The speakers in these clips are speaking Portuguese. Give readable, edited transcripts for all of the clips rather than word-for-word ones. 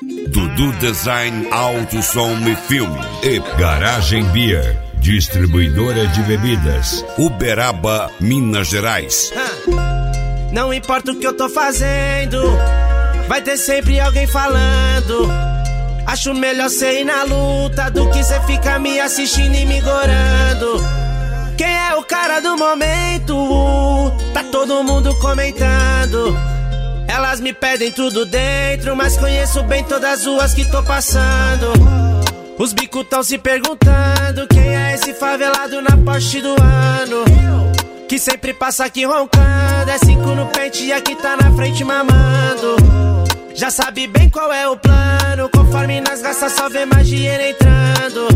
Dudu Design, Auto, Som e Filme. E Garagem Beer, distribuidora de bebidas. Uberaba, Minas Gerais. Não importa o que eu tô fazendo, vai ter sempre alguém falando. Acho melhor cê ir na luta do que cê ficar me assistindo e me gorando. Quem é o cara do momento? Tá todo mundo comentando. Elas me pedem tudo dentro, mas conheço bem todas as ruas que tô passando. Os bicos tão se perguntando quem é esse favelado na Porsche do ano, que sempre passa aqui roncando. É 5 no pente e aqui tá na frente mamando. Já sabe bem qual é o plano, conforme nós gasta só vê mais dinheiro entrando.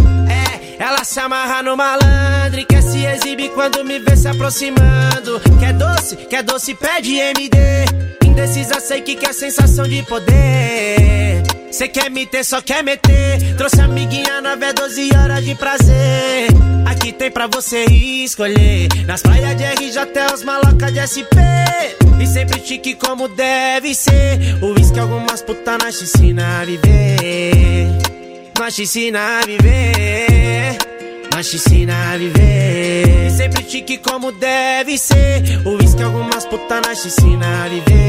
Ela se amarra no malandro e quer se exibir quando me vê se aproximando. Quer doce, pede MD. Indecisa, sei que quer sensação de poder. Cê quer me ter, só quer meter. Trouxe amiguinha nova, é 12 horas de prazer. Aqui tem pra você escolher. Nas praias de RJ até os malocas de SP. E sempre chique como deve ser. O uísque algumas putas nós te ensina a viver. Nós te ensina a viver. Nós te ensina a viver. E sempre chique como deve ser. O uísque algumas putas nós te ensina a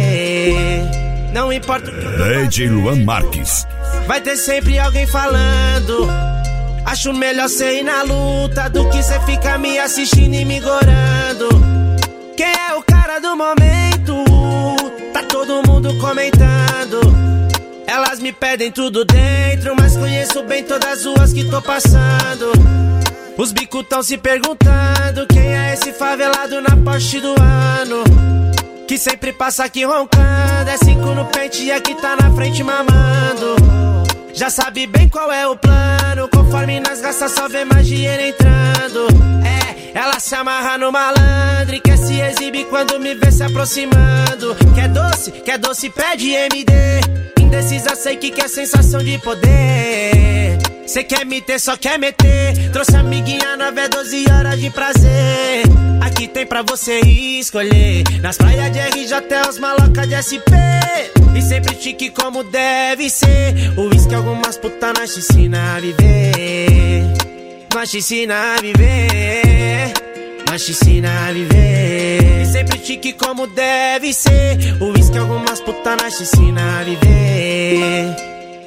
viver. Não importa o que DJ Luan Marques. vai ter sempre alguém falando. Acho melhor cê ir na luta do que cê ficar me assistindo e me gorando. Quem é o cara do momento? Tá todo mundo comentando. Elas me pedem tudo dentro, mas conheço bem todas as ruas que tô passando. Os bicos tão se perguntando quem é esse favelado na Porsche do ano, que sempre passa aqui roncando. É 5 no pente e aqui tá na frente mamando. Já sabe bem qual é o plano, conforme nós gasta só vê mais dinheiro entrando. Ela se amarra no malandro e quer se exibir quando me vê se aproximando. Quer doce, pede MD. Indecisa, sei que quer sensação de poder. Cê quer me ter, só quer meter. Trouxe amiguinha nova, é 12 horas de prazer. Aqui tem pra você escolher. Nas praias de RJ até os malocas de SP. E sempre chique como deve ser. O uísque algumas putas nós te ensina a viver. Nós te ensina a viver. Nós te ensina a viver. E sempre chique como deve ser. O uísque algumas putas nós te ensina a viver.